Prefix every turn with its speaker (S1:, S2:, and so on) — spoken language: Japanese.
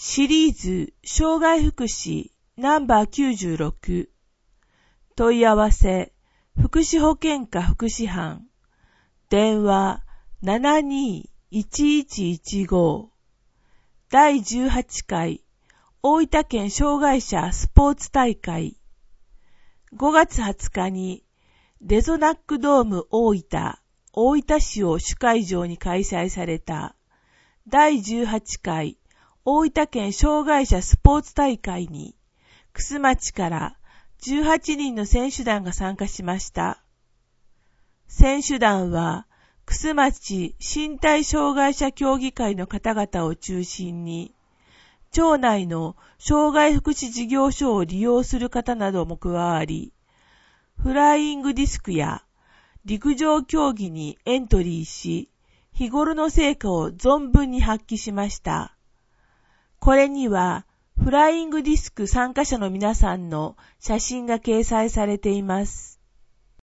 S1: シリーズ障害福祉ナンバー96問い合わせ福祉保健課福祉班電話 72-1115 第18回大分県障害者スポーツ大会5月20日にデゾナックドーム大分市を主会場に開催された第18回大分県障害者スポーツ大会に、楠町から18人の選手団が参加しました。選手団は、楠町身体障害者協議会の方々を中心に、町内の障害福祉事業所を利用する方なども加わり、フライングディスクや陸上競技にエントリーし、日頃の成果を存分に発揮しました。これには、フライングディスク参加者の皆さんの写真が掲載されています。